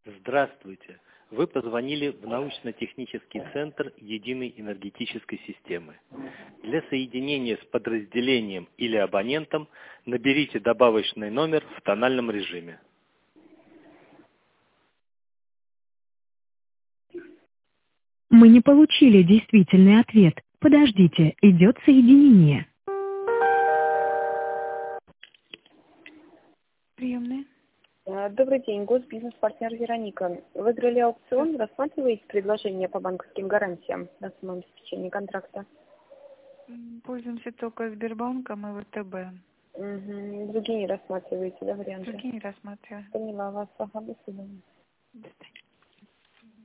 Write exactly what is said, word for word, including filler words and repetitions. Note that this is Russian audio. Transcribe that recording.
Здравствуйте! Вы позвонили в научно-технический центр единой энергетической системы. Для соединения с подразделением или абонентом наберите добавочный номер в тональном режиме. Мы не получили действительный ответ. Подождите, идет соединение. Приемная. А, Добрый день, госбизнес-партнер Вероника. Выиграли аукцион, рассматриваете предложение по банковским гарантиям на самообеспечение контракта? М, Пользуемся только Сбербанком и ВТБ. Угу. Другие не рассматриваете, да, варианты? Другие не рассматриваем. Поняла вас. Ага, до свидания. До свидания.